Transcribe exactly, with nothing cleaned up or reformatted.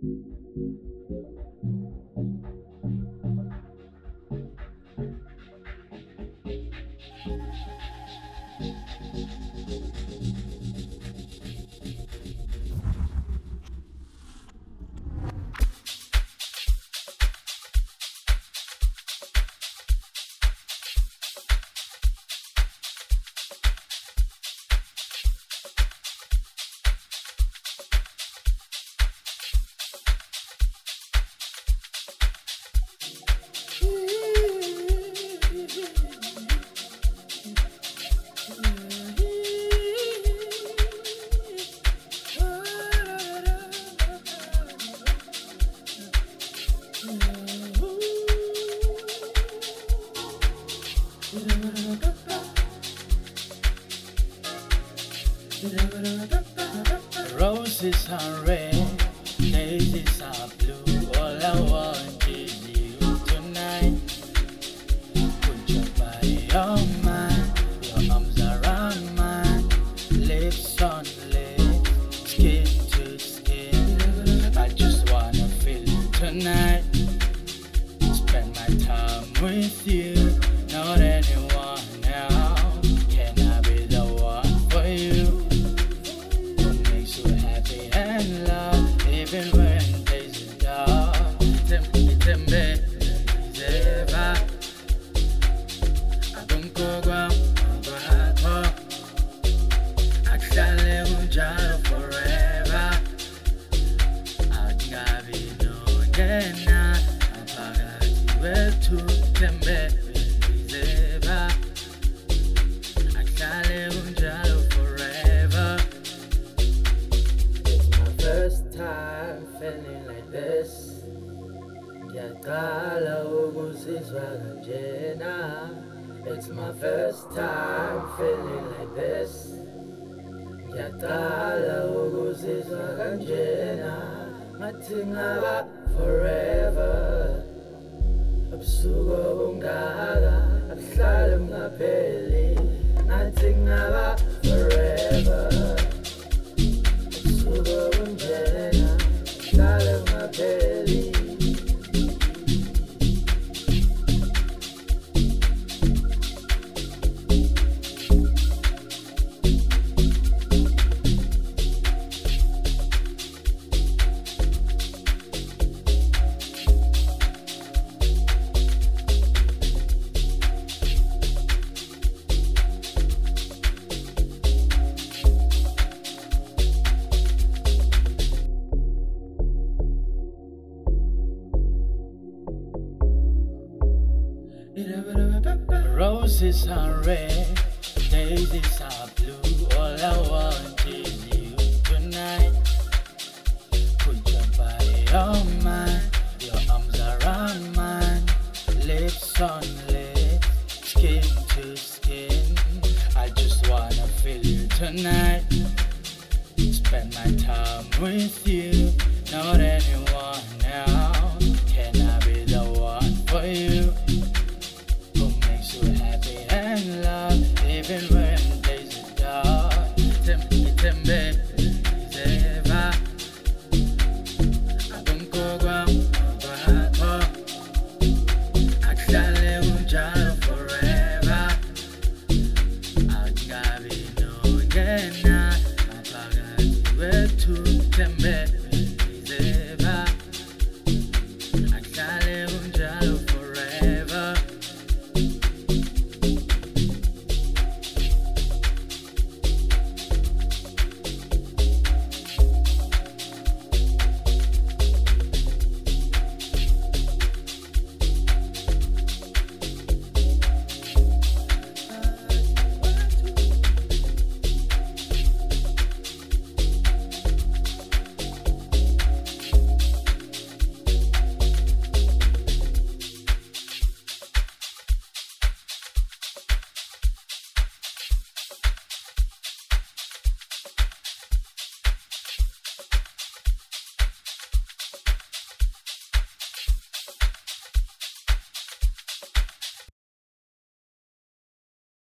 Roses are red, daisies are blue. All I want is you tonight. Put your body on mine, your arms around mine, lips on lips, skin to skin. I just wanna feel you tonight. Spend my time with you, not anyone else. Can I be the one for you? And love, even when days are dark. Tembe, tembe, zeva. Abunkogwa, agwato. Akshale unjalo forever. Adingabi no gena. Apagati wetu, tembe, zeva. Akshale unjalo forever. First time feeling like this. Ngiyaqala ukuzizwa kanjena. It's my first time feeling like this. Ngiyaqala ukuzizwa kanjena. Ngathi ngaba forever. Ubusuku obungaka abuhlali bungapheli. Ngathi ngaba forever. Roses are red, daisies are blue. All I want is you tonight. Put your body on mine, your arms around mine, lips on lips, skin to skin. I just wanna feel you tonight. Spend my time with you.